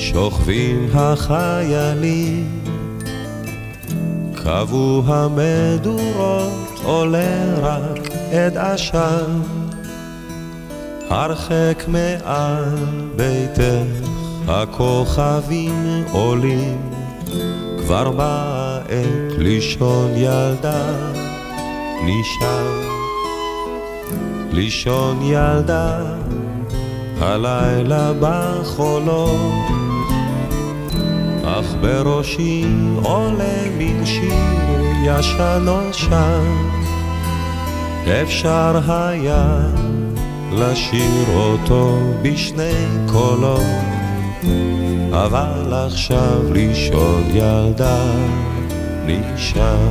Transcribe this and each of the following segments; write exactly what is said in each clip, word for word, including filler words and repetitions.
שוכבים החיילים, קבעו המדורות, עולה רק עד עשן. הרחק מעל ביתך הכוכבים עולים, כבר באה עת לישון ילדה, נשאר לישון ילדה, הלילה בחולות. אך בראשי עולה מן שיר ישן נושן, אפשר היה לשיר אותו בשני קולות, אבל עכשיו לישון ילדה, נשאר.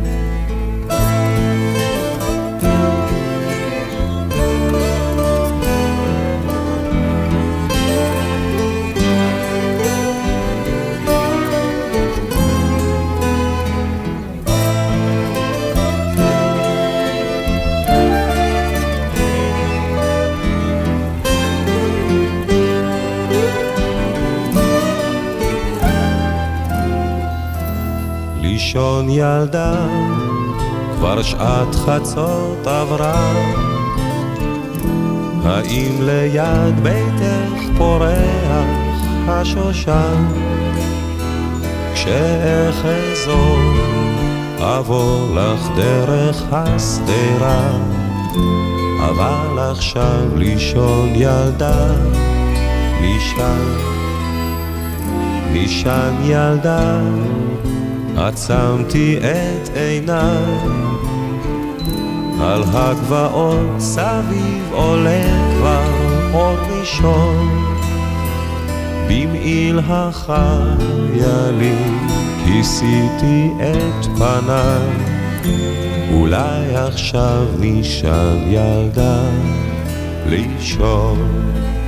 לישון ילדה, כבר שעת חצות עברה, האם ליד ביתך פורח השושן? כשאחזור אבוא לך דרך הסתירה, אבל עכשיו לישון ילדה, נשן נשן ילדה. עצמתי את עיניי, על הגבעות סביב עולה כבר אור ראשון, במעיל החיילים כיסיתי את פניי, אולי עכשיו נשאל ילדה לישון.